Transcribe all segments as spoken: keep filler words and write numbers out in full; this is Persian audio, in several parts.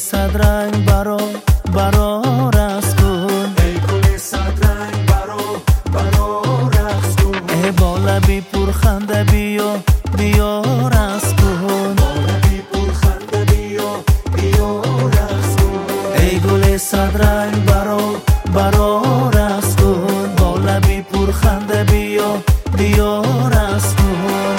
صدرنگ برا برا رقص کن، ای گل صدرنگ برا برا رقص کن، ای با لبی پرخنده بیا بیا رقص کن، با لبی پرخنده بیا بیا رقص کن، ای گل صدرنگ برا برا رقص کن، با لبی پرخنده بیا بیا رقص کن.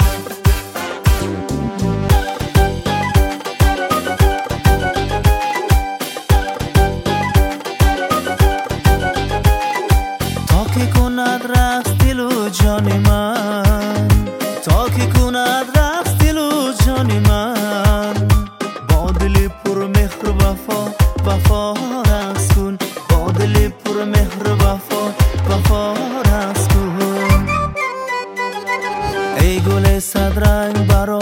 تا که کند رقص دل و جان من، تا که کند رقص دل و جان من، با دل پر مهر وفا وفا رقص کن، با دل پر مهر وفا وفا رقص کن، ای گل صدرنگ برا